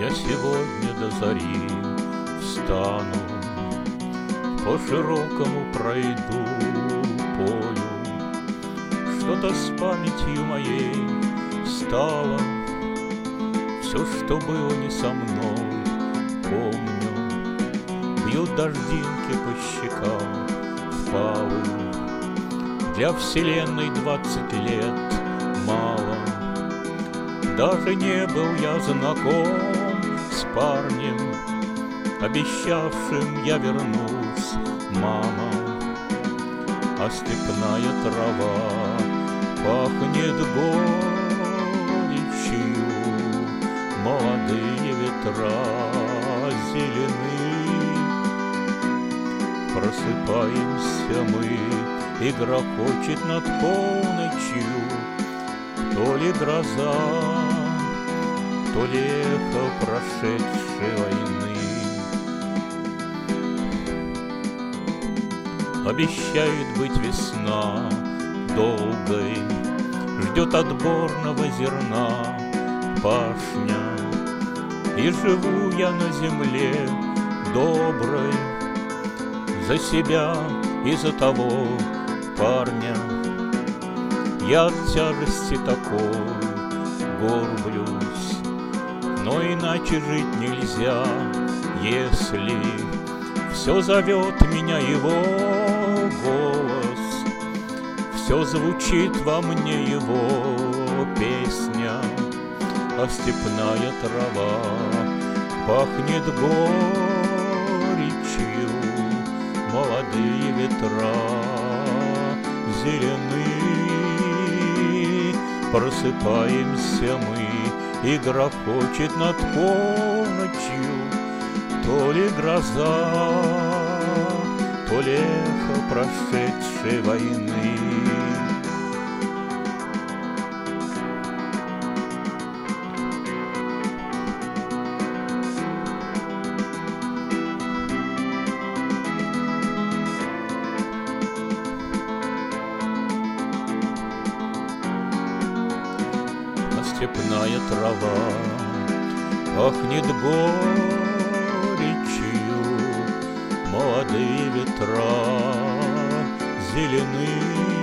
Я сегодня до зари встану, по широкому пройду полю. Что-то с памятью моей стало, все, что было не со мной, помню. Бьют дождинки по щекам впалым. Для вселенной 20 лет мало. Даже не был я знаком с парнем, обещавшим я вернусь, мама. А степная трава пахнет горечью, молодые ветра зелены. Просыпаемся мы, и грохочет над полночью то ли гроза, то ли эхо прошедшей войны. Обещает быть весна долгой, ждет отборного зерна пашня. И живу я на земле доброй за себя и за того парня. Я от тяжести такой горблюсь, но иначе жить нельзя, если все зовет меня его голос, все звучит во мне его песня. А степная трава пахнет горечью, молодые ветра зелены. Просыпаемся мы, и грохочет над полночью то ли гроза, то ли эхо прошедшей войны. Степная трава пахнет горечью, молодые ветра зелены.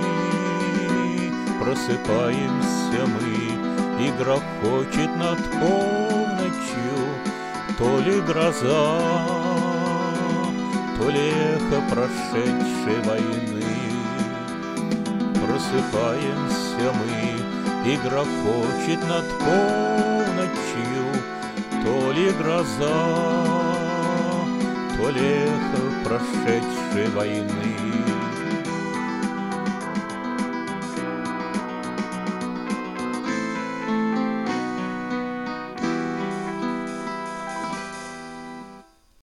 Просыпаемся мы, и грохочет над полночью то ли гроза, то ли эхо прошедшей войны. Просыпаемся мы, и грохочет над полночью то ли гроза, то ли эхо прошедшей войны.